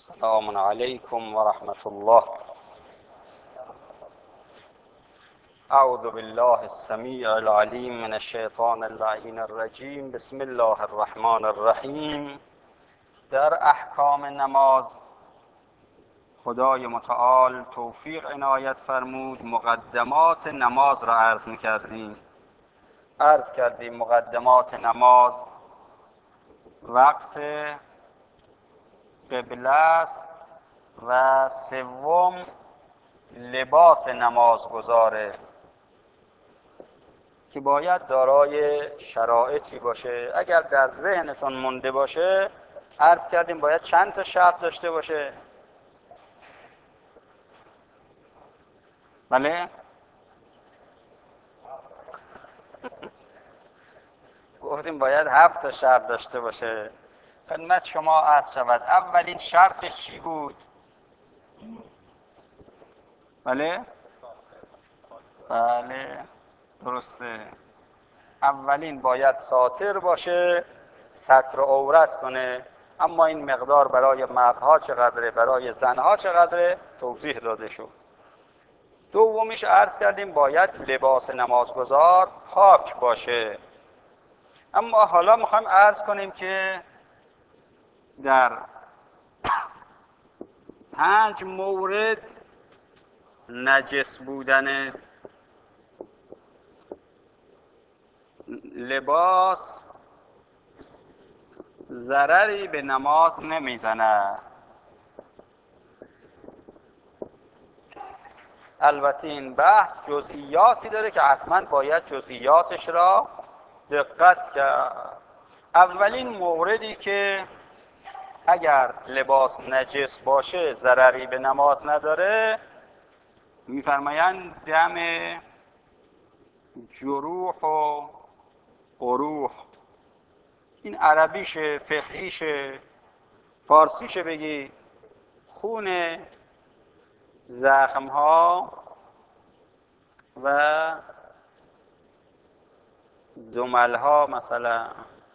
السلام عليكم ورحمة الله. أعوذ بالله السميع العليم من الشيطان اللعين الرجيم. بسم الله الرحمن الرحیم. در احکام نماز خدای متعال توفیق عنایت فرمود مقدمات نماز را عرض کردیم. مقدمات نماز وقت قبله است و سوم لباس نمازگزاره که باید دارای شرایطی باشه. اگر در ذهنتون مونده باشه عرض کردیم باید چند تا شرط داشته باشه. بله؟ گفتیم باید 7 تا شرط داشته باشه. خدمت شما عرض شود اولین شرطش چی بود؟ بله؟ بله درسته. اولین باید ساتر باشه، ستر عورت کنه. اما این مقدار برای مردها چقدره، برای زنها چقدره توضیح داده شد. دومیش عرض کردیم باید لباس نمازگزار پاک باشه. اما حالا میخوایم عرض کنیم که در 5 مورد نجس بودن لباس ضرری به نماز نمیزنه. البته این بحث جزئیاتی داره که حتما باید جزئیاتش را دقت کرد. اولین موردی که اگر لباس نجس باشه ضرری به نماز نداره، میفرمایند دم جروح و قروح. این عربیشه، فقهیشه، فارسیشه بگی خون زخمها و دملها مثلا.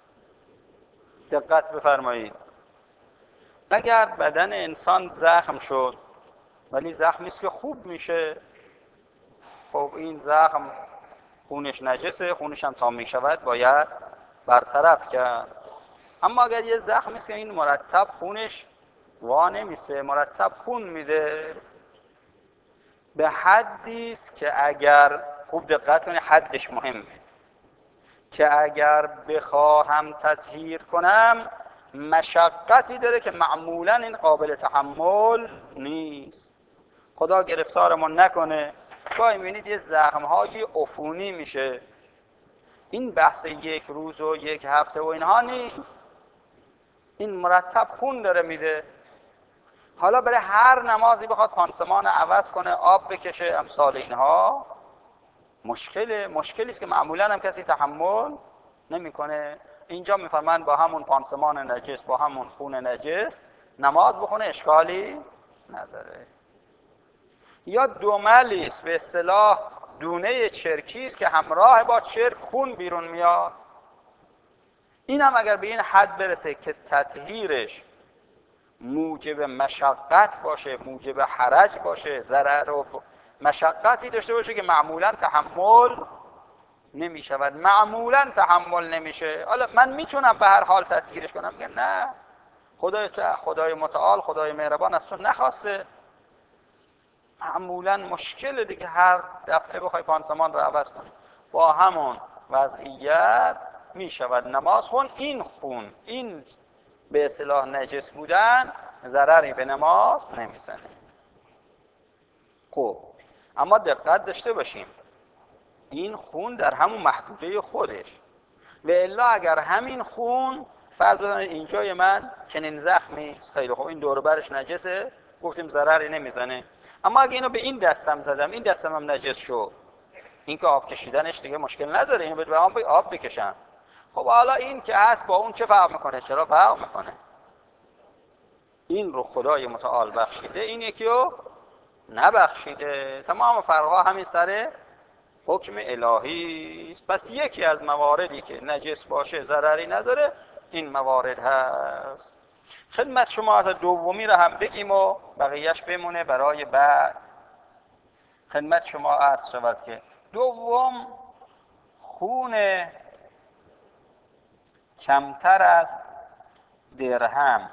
دقت بفرمایید اگر بدن انسان زخم شد ولی زخمی است که خوب میشه، خب این زخم خونش نجسه، خونش هم تا میشود باید برطرف کرد. اما اگر یه زخمی است که این مرتب خونش وا نمیسه، مرتب خون میده، به حدی است که اگر خوب دقت کنید حدش مهمه، که اگر بخواهم تطهیر کنم مشقتی داره که معمولا این قابل تحمل نیست. خدا گرفتارمون نکنه. گاهی می‌بینید یه زخم‌های عفونی میشه. این بحث 1 روز و 1 هفته و اینها نیست. این مرتب خون داره میده. حالا برای هر نمازی بخواد پانسمان عوض کنه، آب بکشه، امثال اینها مشکلی است که معمولا هم کسی تحمل نمیکنه. اینجا میفرمان با همون پانسمان نجس، با همون خون نجس نماز بخونه اشکالی نداره. یا دملی است، به اصطلاح دونه چرکی است که همراه با چرک خون بیرون میاد. این هم اگر به این حد برسه که تطهیرش موجب مشقت باشه، موجب حرج باشه، ضرر و مشقتی داشته باشه که معمولا تحمل نمی شود، معمولا تحمل نمیشه. حالا من میتونم به هر حال تطهیرش کنم؟ میگم نه، خدای متعال، خدای مهربان از تو نخواسته. معمولا مشکل دیگه هر دفعه بخوای پانسمان رو عوض کنی با همون وضعیت میشود نماز خون. این خون، این به اصطلاح نجس بودن ضرری به نماز نمیزنه. خب اما دقت داشته باشیم این خون در همون محدوده خودش، و الا اگر همین خون فرض بزنید اینجای من چنین زخمی، خیلی خوب این دور و برش نجسه، گفتیم ضرری نمیزنه. اما اگه اینو به این دستم زدم، این دستم هم نجس شد، این که آب کشیدنش دیگه مشکل نداره، اینو به آب بکشم. خب حالا این که هست با اون چه فرق میکنه؟ چرا فرق میکنه؟ این رو خدای متعال بخشیده، این یکی رو نبخشیده. تمام فرقها همین سر حکم الهی است. پس یکی از مواردی که نجس باشه ضرری نداره این موارد هست. خدمت شما از دومی رو هم بگیم و بقیهش بمونه برای بعد. خدمت شما عرض شود که دوم، خون کمتر از درهم.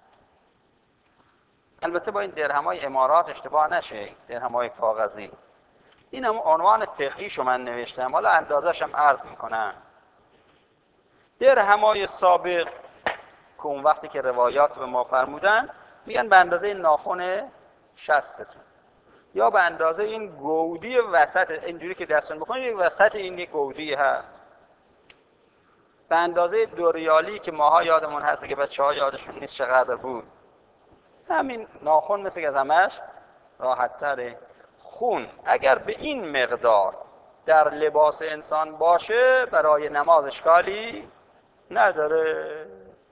البته با این درهم های امارات اشتباه نشه، درهم های کاغذی، این هم عنوان فقهیشو من نوشتم، حالا اندازش هم عرض میکنم. درهم های سابق که اون وقتی که روایات به ما فرمودن میگن به اندازه ناخن شستتون، یا به اندازه این گودی وسط، اینجوری که دستون بکنید وسط این یک گودی هست، به اندازه 2 ریالی که ماها یادمون هست که بچه‌ها یادشون نیست چقدر بود. همین ناخن مثل که از همش راحت تره. خون اگر به این مقدار در لباس انسان باشه برای نماز اشکالی نداره.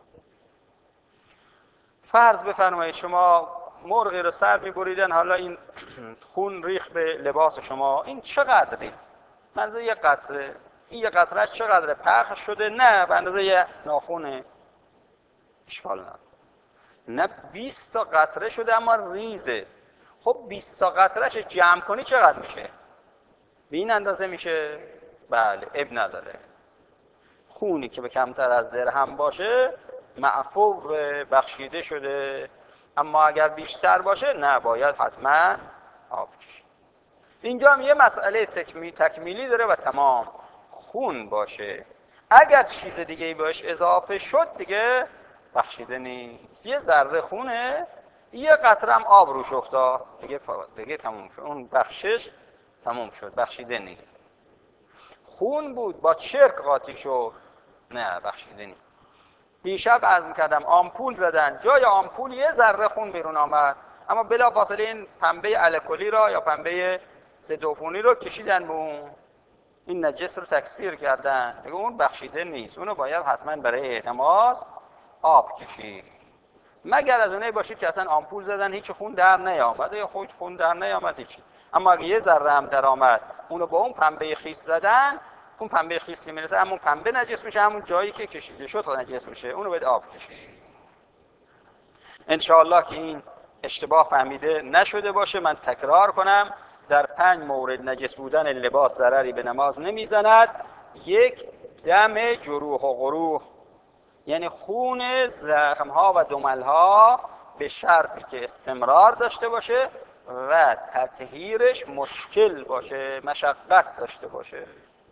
فرض بفرمایید شما مرغی رو سر می‌بریدن، حالا این خون ریخ به لباس شما، این چقدره؟ منظور یه قطره، این یه قطرهش چقدره؟ پخش شده؟ نه، به اندازه یه ناخونه، اشکال نداره. نه 20 تا قطره شده اما ریزه. خب 20 تا قطرهش جمع کنی چقدر میشه؟ به این اندازه میشه؟ بله، اب نداره. خونی که به کمتر از درهم باشه معفو بخشیده شده، اما اگر بیشتر باشه نه، باید حتما آب کشید. اینجا هم یه مسئله تکمیلی داره و تمام. خون باشه، اگر چیز دیگه بهش اضافه شد دیگه بخشیده نیست. یه ذره خونه، یه قطره هم آب روش افتاد دیگه تموم شد، اون بخشش تموم شد، بخشیده نیست. خون بود با چرک قاطی شد، نه بخشیده نیست. دیشب عرض می‌کردم آمپول زدن، جای آمپول یه ذره خون بیرون آمد، اما بلافاصله این پنبه الکلی را یا پنبه ضدعفونی رو کشیدن به اون، این نجس رو تکثیر کردن دیگه، اون بخشیده نیست، اونو باید حتما برای نماز آب کشید. مگر از اونایی باشید که اصلا آمپول زدن هیچ خون در نیامد، یا خون در نیامد هیچی، اما اگه یه ذره هم در آمد اونو با اون پنبه خیس زدن، اون پنبه خیس که میرسه همون پنبه نجس میشه، همون جایی که کشیده شد نجس میشه، اونو باید آب کشید. انشاءالله که این اشتباه فهمیده نشده باشه. من تکرار کنم، در 5 مورد نجس بودن لباس ضرری به نماز نمیزند. 1، دم جروح و قروح، یعنی خون زخم‌ها و دمل‌ها به شرطی که استمرار داشته باشه و تطهیرش مشکل باشه، مشقت داشته باشه.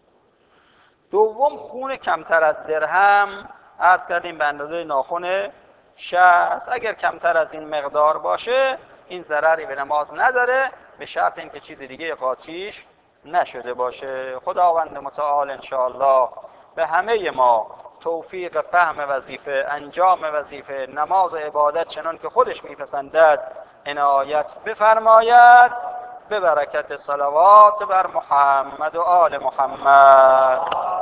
2، خون کمتر از درهم، عرض کردیم به اندازه ناخن شست، اگر کمتر از این مقدار باشه این ضرری به نماز نداره، به شرط اینکه چیز دیگه قاطیش نشده باشه. خداوند متعال انشاءالله به همه ما توفیق فهم وظیفه، انجام وظیفه، نماز و عبادت چنان که خودش میپسندد عنایت بفرماید، به برکت صلوات بر محمد و آل محمد.